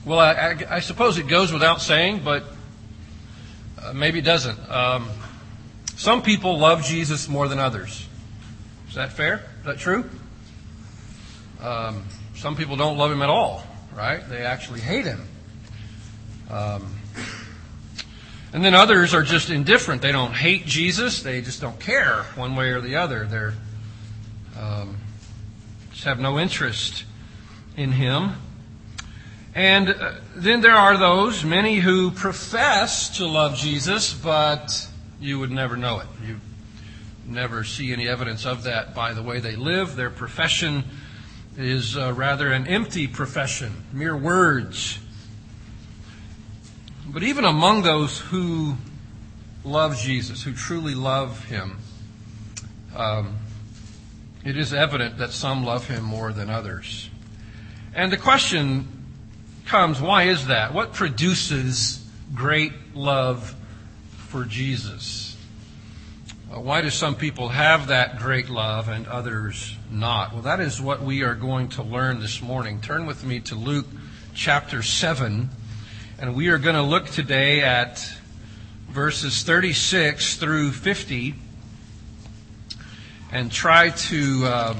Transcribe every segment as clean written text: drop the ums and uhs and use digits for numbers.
Well, I suppose it goes without saying, but maybe it doesn't. Some people love Jesus more than others. Is that fair? Is that true? Some people don't love him at all, right? They actually hate him. And then others are just indifferent. They don't hate Jesus. They just don't care one way or the other. They're just have no interest in him. And then there are those, many who profess to love Jesus, but you would never know it. You never see any evidence of that by the way they live. Their profession is rather an empty profession, mere words. But even among those who love Jesus, who truly love him, it is evident that some love him more than others. And the question comes, why is that? What produces great love for Jesus? Why do some people have that great love and others not? Well, that is what we are going to learn this morning. Turn with me to Luke chapter 7, and we are going to look today at verses 36 through 50 and try to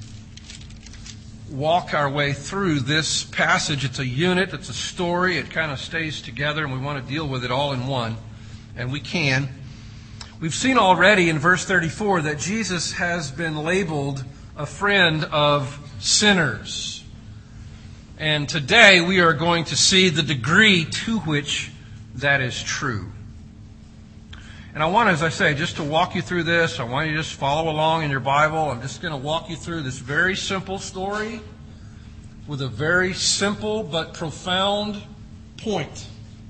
walk our way through this passage. It's a unit, it's a story, it kind of stays together, and we want to deal with it all in one, and we can. We've seen already in verse 34 that Jesus has been labeled a friend of sinners. And today we are going to see the degree to which that is true. And I want, as I say, just to walk you through this. I want you to just follow along in your Bible. I'm just going to walk you through this very simple story with a very simple but profound point.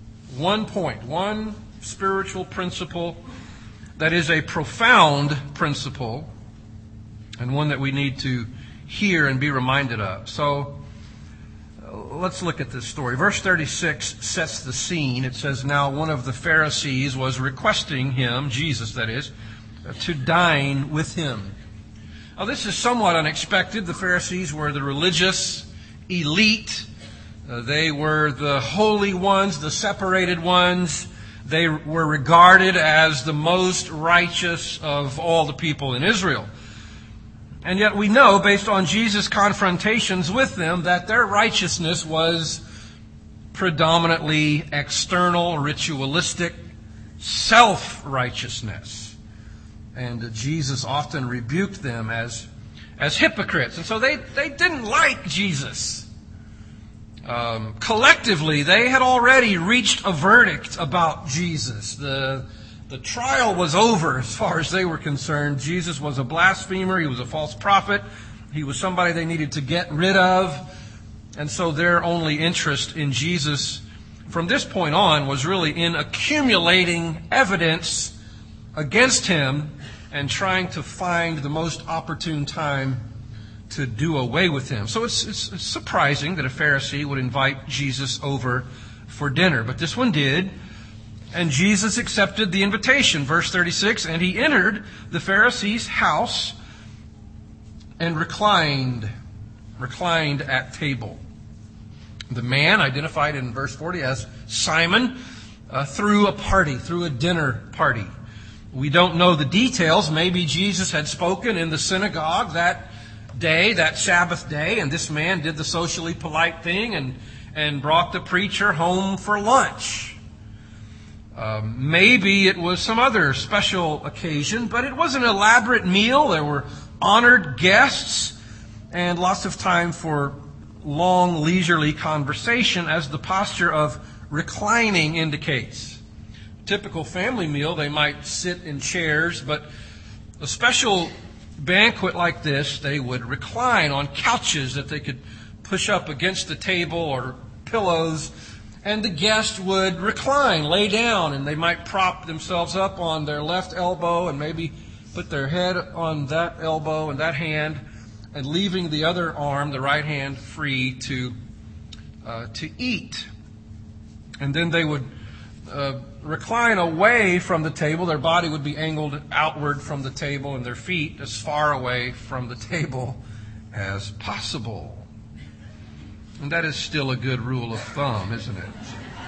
One spiritual principle that is a profound principle and one that we need to hear and be reminded of. So let's look at this story. Verse 36 sets the scene. It says, now one of the Pharisees was requesting him, Jesus that is, to dine with him. Now this is somewhat unexpected. The Pharisees were the religious elite. They were the holy ones, the separated ones. They were regarded as the most righteous of all the people in Israel. And yet we know, based on Jesus' confrontations with them, that their righteousness was predominantly external, ritualistic, self-righteousness. And Jesus often rebuked them as hypocrites. And so they didn't like Jesus. Collectively, they had already reached a verdict about Jesus. The trial was over as far as they were concerned. Jesus was a blasphemer. He was a false prophet. He was somebody they needed to get rid of. And so their only interest in Jesus from this point on was really in accumulating evidence against him and trying to find the most opportune time to do away with him. So it's surprising that a Pharisee would invite Jesus over for dinner. But this one did. And Jesus accepted the invitation. Verse 36, and he entered the Pharisee's house and reclined at table. The man, identified in verse 40 as Simon, threw a dinner party. We don't know the details. Maybe Jesus had spoken in the synagogue that day, that Sabbath day, and this man did the socially polite thing and brought the preacher home for lunch. Maybe it was some other special occasion, but it was an elaborate meal. There were honored guests and lots of time for long, leisurely conversation, as the posture of reclining indicates. Typical family meal, they might sit in chairs, but a special banquet like this, they would recline on couches that they could push up against the table or pillows. And the guest would recline, lay down, and they might prop themselves up on their left elbow and maybe put their head on that elbow and that hand, and leaving the other arm, the right hand, free to eat. And then they would recline away from the table. Their body would be angled outward from the table, and their feet as far away from the table as possible. And that is still a good rule of thumb, isn't it?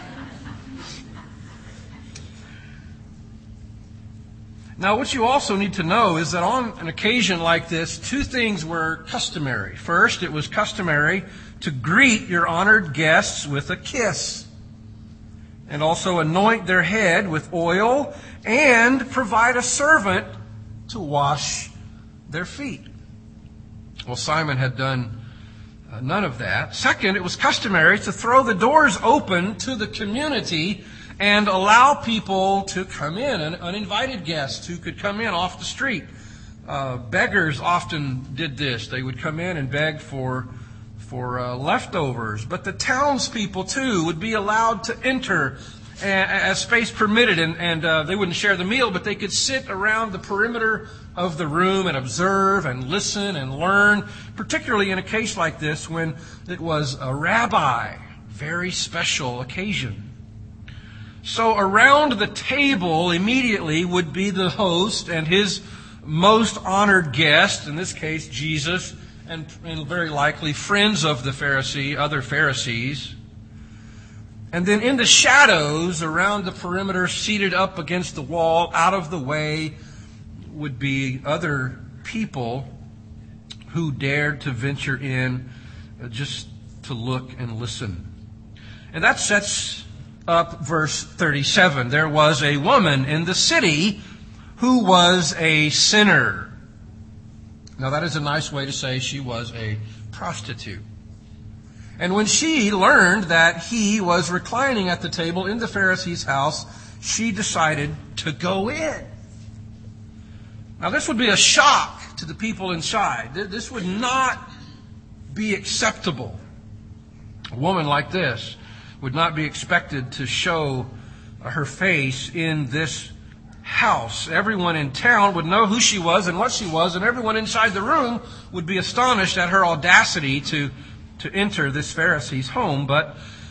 Now, what you also need to know is that on an occasion like this, two things were customary. First, it was customary to greet your honored guests with a kiss, and also anoint their head with oil, and provide a servant to wash their feet. Well, Simon had done none of that. Second, it was customary to throw the doors open to the community and allow people to come in, uninvited guests who could come in off the street. Beggars often did this. They would come in and beg for leftovers. But the townspeople, too, would be allowed to enter as space permitted. And they wouldn't share the meal, but they could sit around the perimeter of the room and observe and listen and learn, particularly in a case like this when it was a rabbi, very special occasion. So around the table immediately would be the host and his most honored guest, in this case Jesus, and very likely friends of the other Pharisees. And then in the shadows around the perimeter, seated up against the wall, out of the way, would be other people who dared to venture in just to look and listen. And that sets up verse 37. There was a woman in the city who was a sinner. Now that is a nice way to say she was a prostitute. And when she learned that he was reclining at the table in the Pharisee's house, she decided to go in. Now this would be a shock to the people inside. This would not be acceptable. A woman like this would not be expected to show her face in this house. Everyone in town would know who she was and what she was, and everyone inside the room would be astonished at her audacity to enter this Pharisee's home. But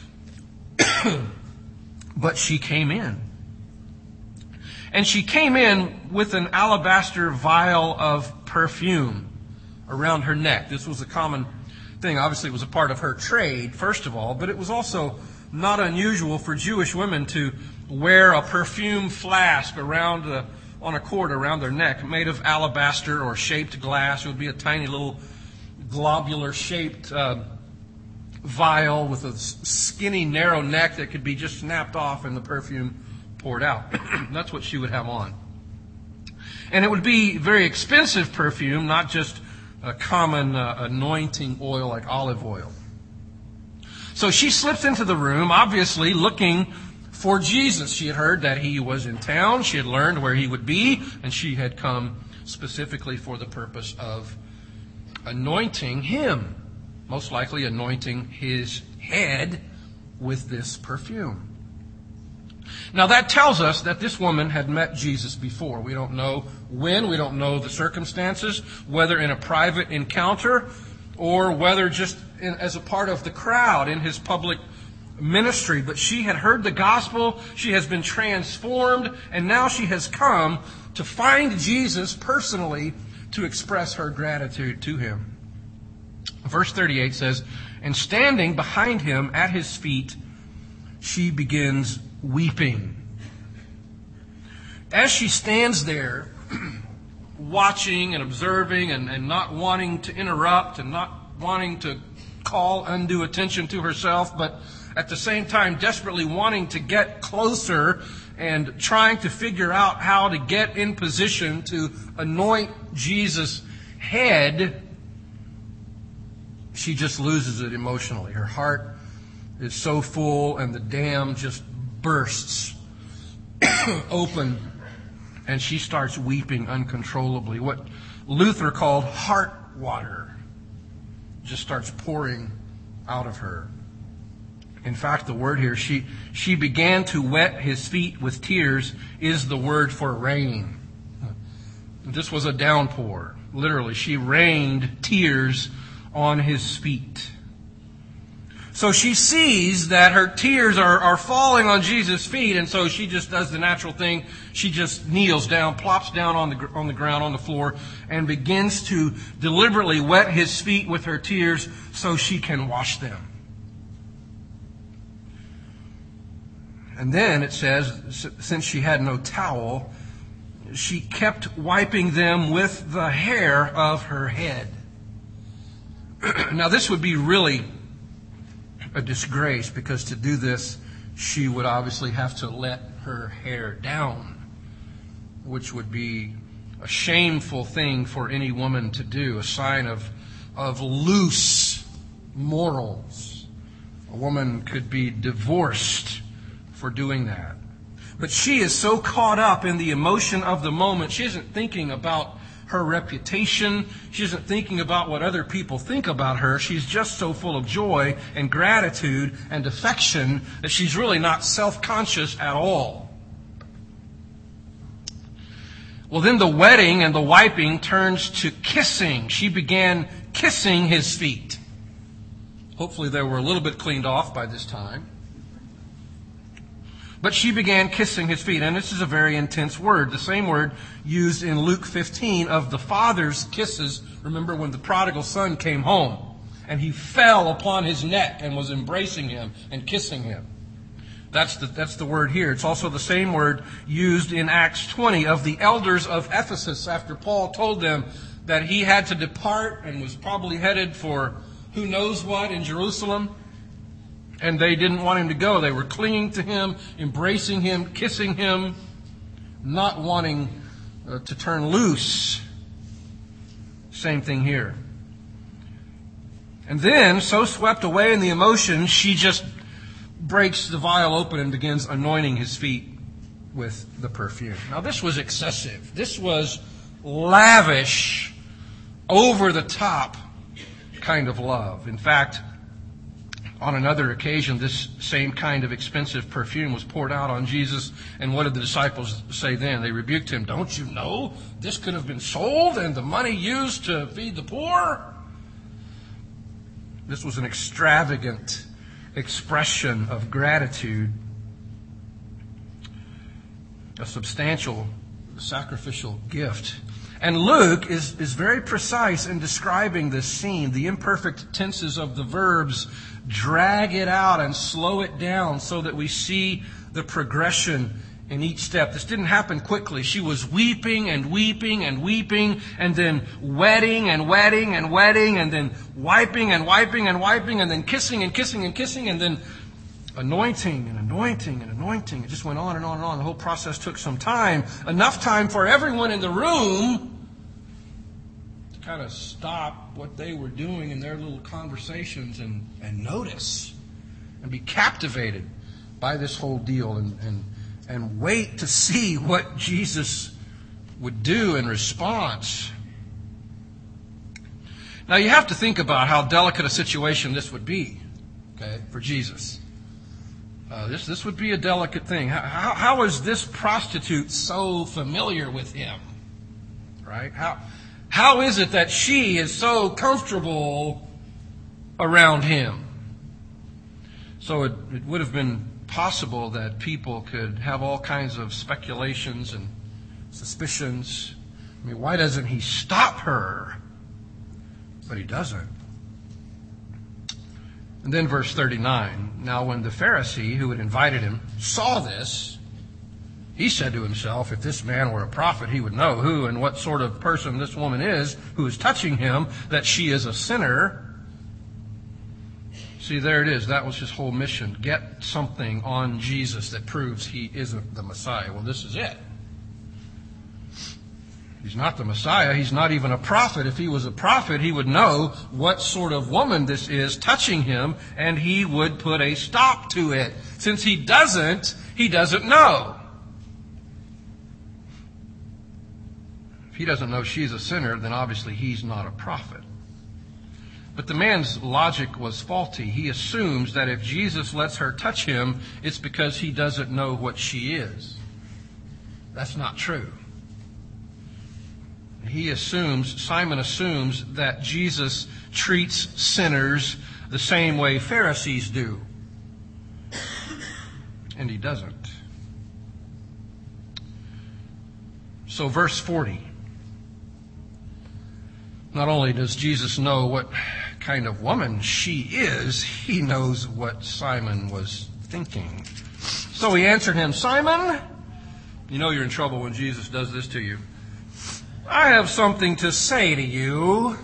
she came in. And she came in with an alabaster vial of perfume around her neck. This was a common thing. Obviously, it was a part of her trade, first of all, but it was also not unusual for Jewish women to wear a perfume flask on a cord around their neck, made of alabaster or shaped glass. It would be a tiny little globular-shaped vial with a skinny, narrow neck that could be just snapped off and the perfume poured out. That's what she would have on. And it would be very expensive perfume, not just a common anointing oil like olive oil. So she slips into the room, obviously looking for Jesus. She had heard that he was in town. She had learned where he would be, and she had come specifically for the purpose of anointing him, most likely anointing his head with this perfume. Now that tells us that this woman had met Jesus before. We don't know when, we don't know the circumstances, whether in a private encounter or whether just as a part of the crowd in his public ministry. But she had heard the gospel, she has been transformed, and now she has come to find Jesus personally to express her gratitude to him. Verse 38 says, "And standing behind him at his feet, she begins weeping." As she stands there, watching and observing and not wanting to interrupt and not wanting to call undue attention to herself, but at the same time desperately wanting to get closer and trying to figure out how to get in position to anoint Jesus' head, she just loses it emotionally. Her heart is so full and the dam just bursts open and she starts weeping uncontrollably. What Luther called heart water just starts pouring out of her. In fact, the word here, she began to wet his feet with tears, is the word for rain. This was a downpour. Literally, she rained tears on his feet. So she sees that her tears are falling on Jesus' feet, and so she just does the natural thing. She just kneels down, plops down on the ground, on the floor, and begins to deliberately wet his feet with her tears so she can wash them. And then it says, since she had no towel, she kept wiping them with the hair of her head. Now, this would be really a disgrace, because to do this, she would obviously have to let her hair down, which would be a shameful thing for any woman to do, a sign of loose morals. A woman could be divorced for doing that. But she is so caught up in the emotion of the moment, she isn't thinking about her reputation. She isn't thinking about what other people think about her. She's just so full of joy and gratitude and affection that she's really not self-conscious at all. Well, then the wetting and the wiping turns to kissing. She began kissing his feet. Hopefully they were a little bit cleaned off by this time. But she began kissing his feet. And this is a very intense word. The same word used in Luke 15 of the father's kisses. Remember when the prodigal son came home and he fell upon his neck and was embracing him and kissing him. That's the word here. It's also the same word used in Acts 20 of the elders of Ephesus after Paul told them that he had to depart and was probably headed for who knows what in Jerusalem. And they didn't want him to go. They were clinging to him, embracing him, kissing him, not wanting to turn loose. Same thing here. And then, so swept away in the emotion, she just breaks the vial open and begins anointing his feet with the perfume. Now, this was excessive. This was lavish, over-the-top kind of love. In fact, on another occasion, this same kind of expensive perfume was poured out on Jesus. And what did the disciples say then? They rebuked him. Don't you know this could have been sold and the money used to feed the poor? This was an extravagant expression of gratitude, a substantial sacrificial gift. And Luke is very precise in describing this scene. The imperfect tenses of the verbs drag it out and slow it down so that we see the progression in each step. This didn't happen quickly. She was weeping and weeping and weeping, and then wetting and wetting and wetting, and then wiping and wiping and wiping, and then kissing and kissing and kissing, and then anointing and anointing and anointing. It just went on and on and on. The whole process took some time. Enough time for everyone in the room to kind of stop what they were doing in their little conversations and notice and be captivated by this whole deal and wait to see what Jesus would do in response. Now you have to think about how delicate a situation this would be, okay, for Jesus. This would be a delicate thing. How is this prostitute so familiar with him? Right? How is it that she is so comfortable around him? So it would have been possible that people could have all kinds of speculations and suspicions. I mean, why doesn't he stop her? But he doesn't. And then verse 39, now when the Pharisee who had invited him saw this, he said to himself, if this man were a prophet, he would know who and what sort of person this woman is who is touching him, that she is a sinner. See, there it is. That was his whole mission. Get something on Jesus that proves he isn't the Messiah. Well, this is it. He's not the Messiah. He's not even a prophet. If he was a prophet, he would know what sort of woman this is touching him, and he would put a stop to it. Since he doesn't know. If he doesn't know she's a sinner, then obviously he's not a prophet. But the man's logic was faulty. He assumes that if Jesus lets her touch him, it's because he doesn't know what she is. That's not true. Simon assumes that Jesus treats sinners the same way Pharisees do. And he doesn't. So verse 40. Not only does Jesus know what kind of woman she is, he knows what Simon was thinking. So he answered him, Simon, you know you're in trouble when Jesus does this to you. I have something to say to you.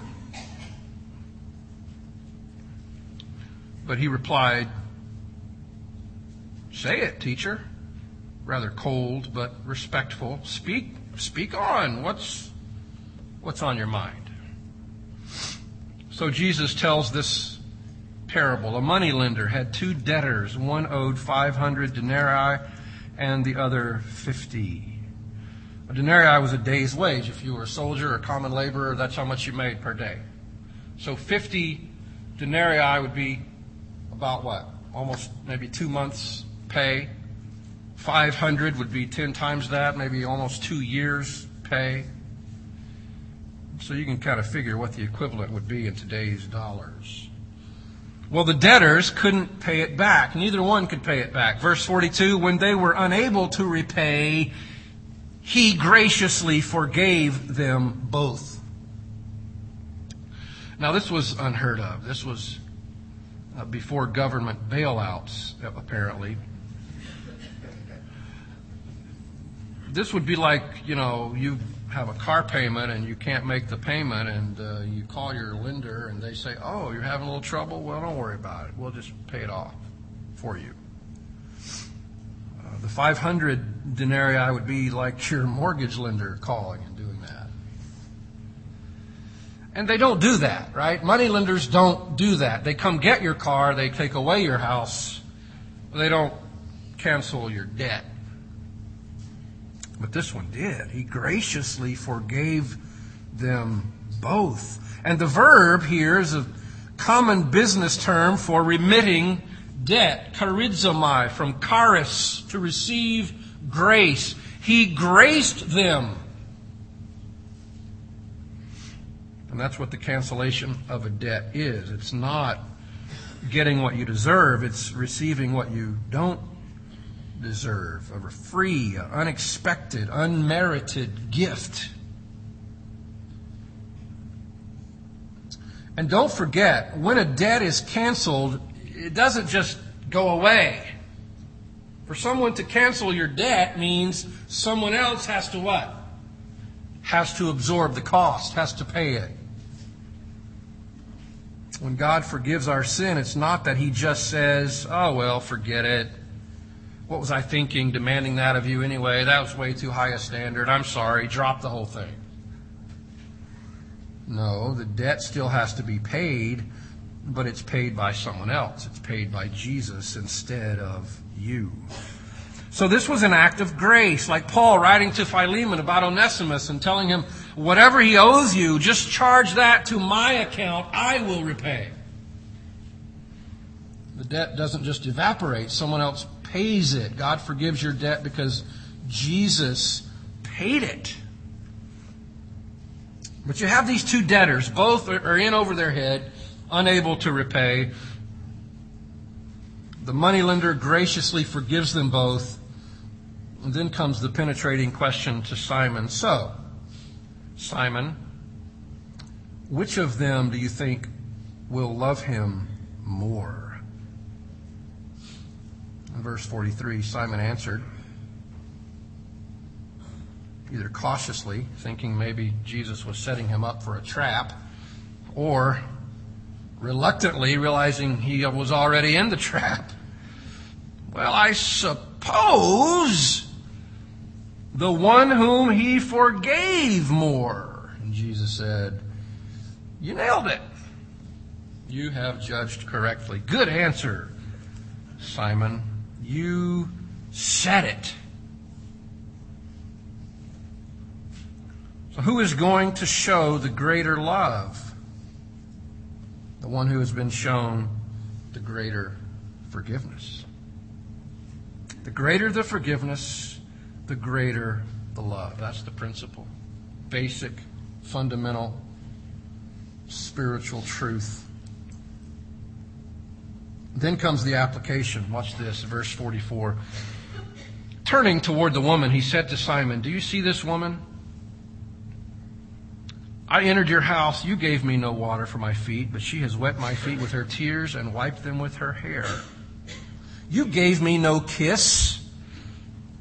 But he replied, say it, teacher. Rather cold, but respectful. Speak on. What's on your mind? So Jesus tells this parable. A moneylender had 2 debtors. One owed 500 denarii and the other 50. A denarii was a day's wage. If you were a soldier or common laborer, that's how much you made per day. So 50 denarii would be about what? Almost maybe 2 months' pay. 500 would be 10 times that, maybe almost 2 years' pay. So you can kind of figure what the equivalent would be in today's dollars. Well, the debtors couldn't pay it back. Neither one could pay it back. Verse 42, when they were unable to repay, he graciously forgave them both. Now, this was unheard of. This was before government bailouts, apparently. This would be like, you have a car payment and you can't make the payment, and you call your lender and they say, oh, you're having a little trouble? Well, don't worry about it. We'll just pay it off for you. The 500 denarii would be like your mortgage lender calling and doing that. And they don't do that, right? Money lenders don't do that. They come get your car, they take away your house. They don't cancel your debt. But this one did. He graciously forgave them both. And the verb here is a common business term for remitting debt. Charizomai, from charis, to receive grace. He graced them. And that's what the cancellation of a debt is. It's not getting what you deserve. It's receiving what you don't deserve. A free, unexpected, unmerited gift. And don't forget, when a debt is canceled, it doesn't just go away. For someone to cancel your debt means someone else has to what? Has to absorb the cost, has to pay it. When God forgives our sin, it's not that He just says, oh, well, forget it. What was I thinking, demanding that of you anyway? That was way too high a standard. I'm sorry. Drop the whole thing. No, the debt still has to be paid, but it's paid by someone else. It's paid by Jesus instead of you. So this was an act of grace, like Paul writing to Philemon about Onesimus and telling him, whatever he owes you, just charge that to my account. I will repay. The debt doesn't just evaporate. Someone else pays it. God forgives your debt because Jesus paid it. But you have these 2 debtors. Both are in over their head, unable to repay. The moneylender graciously forgives them both. And then comes the penetrating question to Simon. So, Simon, which of them do you think will love him more? In verse 43, Simon answered, either cautiously, thinking maybe Jesus was setting him up for a trap, or reluctantly, realizing he was already in the trap. Well, I suppose the one whom he forgave more. And Jesus said, you nailed it. You have judged correctly. Good answer, Simon. You said it. So who is going to show the greater love? The one who has been shown the greater forgiveness. The greater the forgiveness, the greater the love. That's the principle. Basic, fundamental, spiritual truth. Then comes the application. Watch this, verse 44. Turning toward the woman, he said to Simon, do you see this woman? I entered your house. You gave me no water for my feet, but she has wet my feet with her tears and wiped them with her hair. You gave me no kiss,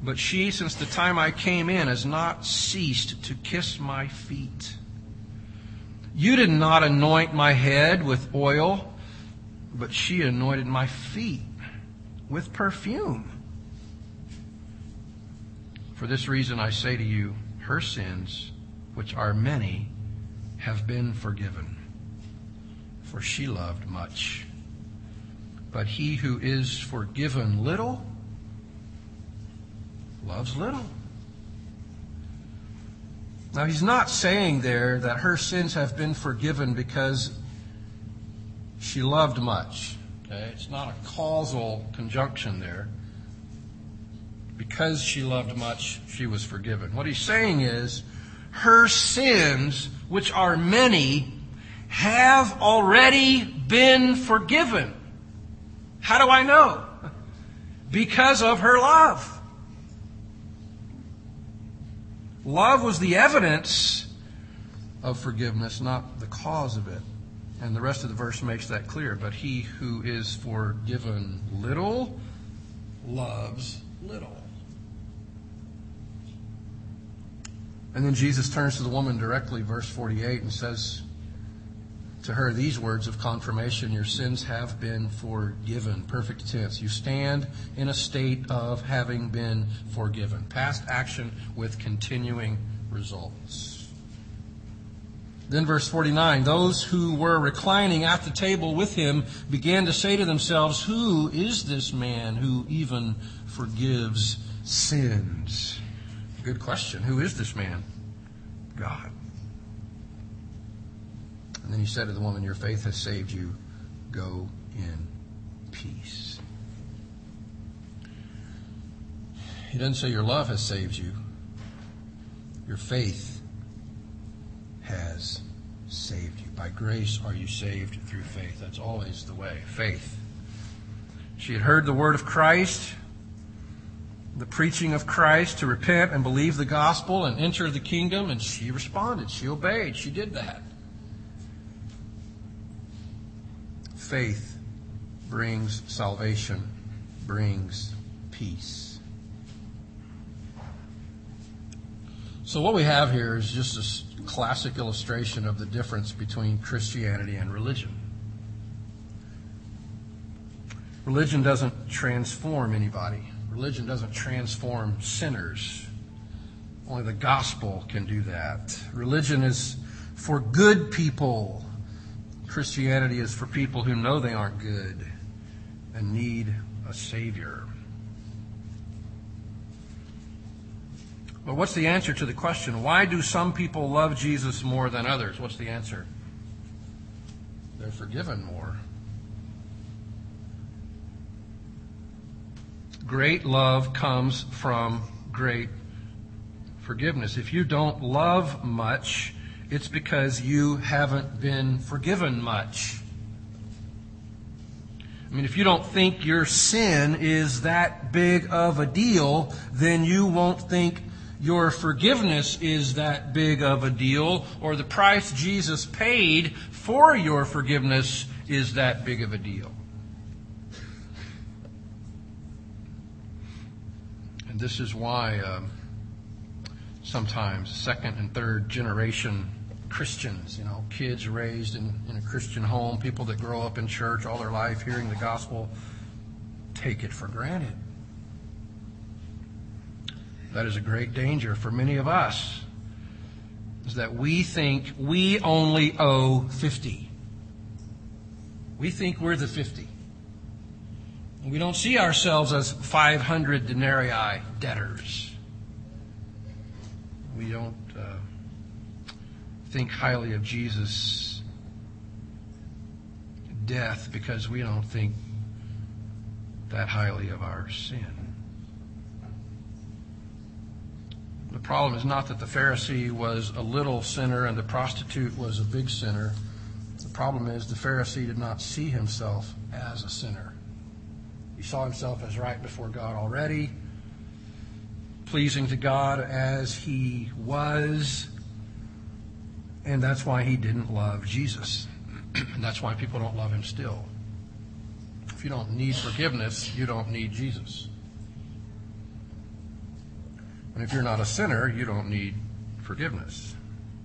But she, since the time I came in, has not ceased to kiss my feet. You did not anoint my head with oil, but she anointed my feet with perfume. For this reason I say to you, her sins, which are many, have been forgiven, for she loved much. But he who is forgiven little loves little. Now, he's not saying there that her sins have been forgiven because she loved much. Okay? It's not a causal conjunction there. Because she loved much, she was forgiven. What he's saying is, her sins, which are many, have already been forgiven. How do I know? Because of her love. Love was the evidence of forgiveness, not the cause of it. And the rest of the verse makes that clear. But he who is forgiven little loves little. And then Jesus turns to the woman directly, verse 48, and says to her these words of confirmation: your sins have been forgiven. Perfect tense. You stand in a state of having been forgiven. Past action with continuing results. Then verse 49, those who were reclining at the table with him began to say to themselves, who is this man who even forgives sins? Good question. Who is this man? God. And then he said to the woman, your faith has saved you. Go in peace. He doesn't say your love has saved you. Your faith has saved you. By grace are you saved through faith. That's always the way. Faith. She had heard the word of Christ, the preaching of Christ, to repent and believe the gospel and enter the kingdom, and she responded. She obeyed. She did that. Faith brings salvation, brings peace. So what we have here is just a classic illustration of the difference between Christianity and religion. Religion doesn't transform anybody. Religion doesn't transform sinners. Only the gospel can do that. Religion is for good people. Christianity is for people who know they aren't good and need a Savior. But what's the answer to the question? Why do some people love Jesus more than others? What's the answer? They're forgiven more. Great love comes from great forgiveness. If you don't love much, it's because you haven't been forgiven much. I mean, if you don't think your sin is that big of a deal, then you won't think your forgiveness is that big of a deal, or the price Jesus paid for your forgiveness is that big of a deal. And this is why sometimes second and third generation Christians, kids raised in a Christian home, people that grow up in church all their life hearing the gospel, take it for granted. That is a great danger for many of us, is that we think we only owe 50. We think we're the 50. We don't see ourselves as 500 denarii debtors. We don't think highly of Jesus' death because we don't think that highly of our sin. The problem is not that the Pharisee was a little sinner and the prostitute was a big sinner. The problem is the Pharisee did not see himself as a sinner. He saw himself as right before God already, pleasing to God as he was, and that's why he didn't love Jesus. And that's why people don't love him still. If you don't need forgiveness, you don't need Jesus. And if you're not a sinner, you don't need forgiveness.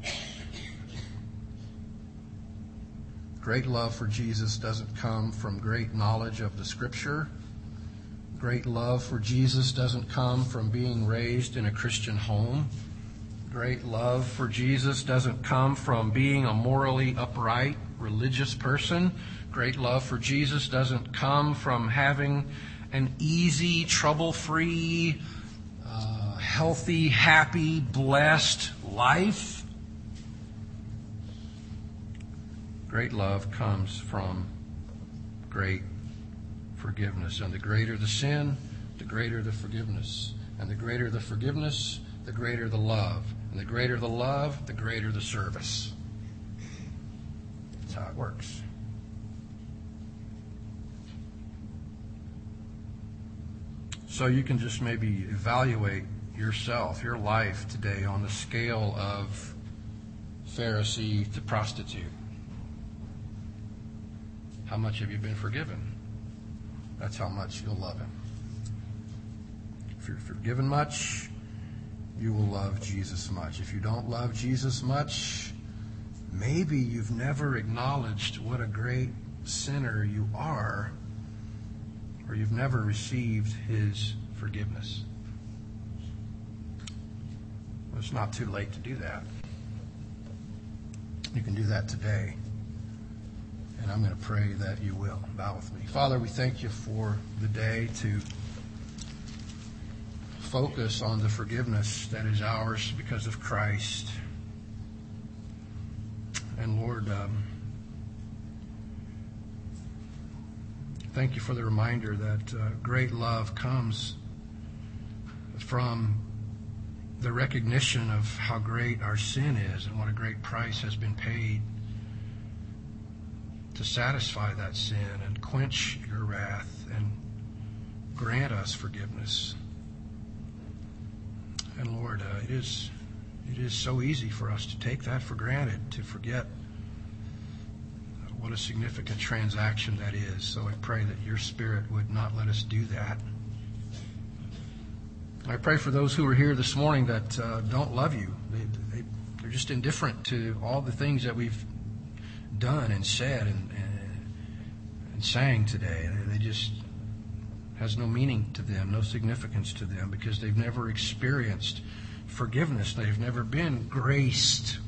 Great love for Jesus doesn't come from great knowledge of the Scripture. Great love for Jesus doesn't come from being raised in a Christian home. Great love for Jesus doesn't come from being a morally upright religious person. Great love for Jesus doesn't come from having an easy, trouble-free, healthy, happy, blessed life. Great love comes from great forgiveness. And the greater the sin, the greater the forgiveness. And the greater the forgiveness, the greater the love. And the greater the love, the greater the service. That's how it works. So you can just maybe evaluate yourself, your life today on the scale of Pharisee to prostitute. How much have you been forgiven? That's how much you'll love him. If you're forgiven much, you will love Jesus much. If you don't love Jesus much, maybe you've never acknowledged what a great sinner you are, or you've never received his forgiveness. Well, it's not too late to do that. You can do that today. And I'm going to pray that you will. Bow with me. Father, we thank you for the day to focus on the forgiveness that is ours because of Christ. And Lord, thank you for the reminder that great love comes from the recognition of how great our sin is and what a great price has been paid to satisfy that sin and quench your wrath and grant us forgiveness. And Lord, it is so easy for us to take that for granted, to forget what a significant transaction that is. So I pray that your Spirit would not let us do that. I pray for those who are here this morning that don't love you. They're just indifferent to all the things that we've done and said and sang today. They just has no meaning to them, no significance to them, because they've never experienced forgiveness. They've never been graced.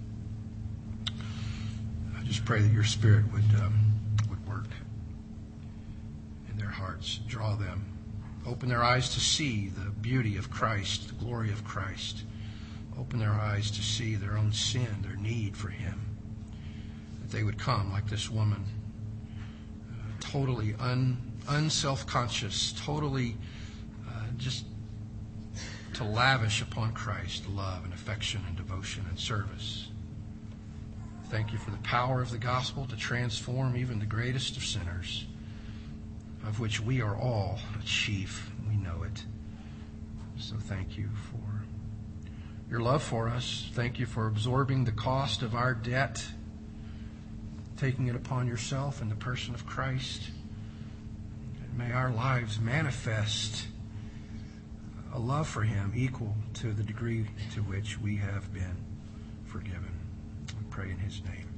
I just pray that your Spirit would work in their hearts, draw them, open their eyes to see the beauty of Christ, the glory of Christ. Open their eyes to see their own sin, their need for him. That they would come like this woman, totally unself-conscious, totally just to lavish upon Christ love and affection and devotion and service. Thank you for the power of the gospel to transform even the greatest of sinners, of which we are all a chief. We know it. So thank you for your love for us. Thank you for absorbing the cost of our debt, taking it upon yourself in the person of Christ. And may our lives manifest a love for him equal to the degree to which we have been forgiven. We pray in his name.